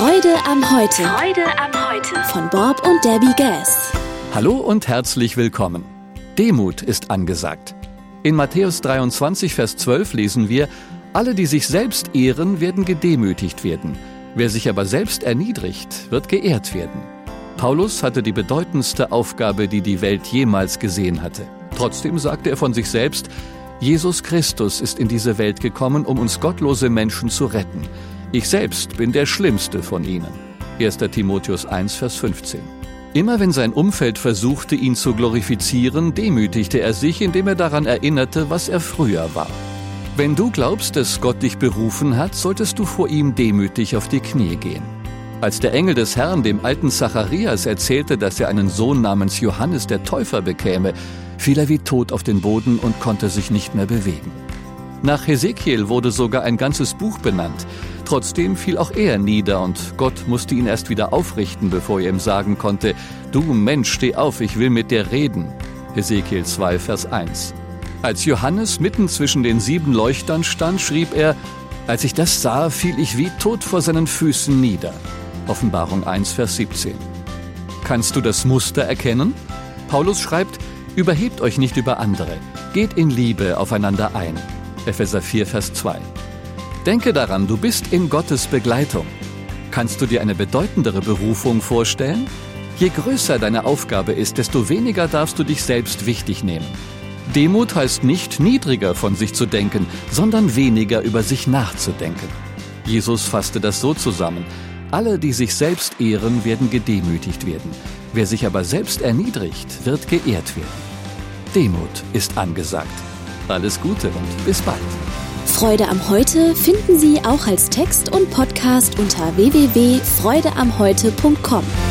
Freude am Heute. Freude am Heute. Von Bob und Debbie Gass. Hallo und herzlich willkommen. Demut ist angesagt. In Matthäus 23, Vers 12 lesen wir: Alle, die sich selbst ehren, werden gedemütigt werden. Wer sich aber selbst erniedrigt, wird geehrt werden. Paulus hatte die bedeutendste Aufgabe, die die Welt jemals gesehen hatte. Trotzdem sagte er von sich selbst: Jesus Christus ist in diese Welt gekommen, um uns gottlose Menschen zu retten. Ich selbst bin der Schlimmste von ihnen. 1. Timotheus 1, Vers 15. Immer wenn sein Umfeld versuchte, ihn zu glorifizieren, demütigte er sich, indem er daran erinnerte, was er früher war. Wenn du glaubst, dass Gott dich berufen hat, solltest du vor ihm demütig auf die Knie gehen. Als der Engel des Herrn dem alten Zacharias erzählte, dass er einen Sohn namens Johannes der Täufer bekäme, fiel er wie tot auf den Boden und konnte sich nicht mehr bewegen. Nach Hesekiel wurde sogar ein ganzes Buch benannt. Trotzdem fiel auch er nieder und Gott musste ihn erst wieder aufrichten, bevor er ihm sagen konnte: Du Mensch, steh auf, ich will mit dir reden. Hesekiel 2, Vers 1. Als Johannes mitten zwischen den 7 Leuchtern stand, schrieb er: Als ich das sah, fiel ich wie tot vor seinen Füßen nieder. Offenbarung 1, Vers 17. Kannst du das Muster erkennen? Paulus schreibt: Überhebt euch nicht über andere, geht in Liebe aufeinander ein. Epheser 4, Vers 2. Denke daran, du bist in Gottes Begleitung. Kannst du dir eine bedeutendere Berufung vorstellen? Je größer deine Aufgabe ist, desto weniger darfst du dich selbst wichtig nehmen. Demut heißt nicht, niedriger von sich zu denken, sondern weniger über sich nachzudenken. Jesus fasste das so zusammen: Alle, die sich selbst ehren, werden gedemütigt werden. Wer sich aber selbst erniedrigt, wird geehrt werden. Demut ist angesagt. Alles Gute und bis bald. Freude am Heute finden Sie auch als Text und Podcast unter www.freudeamheute.com.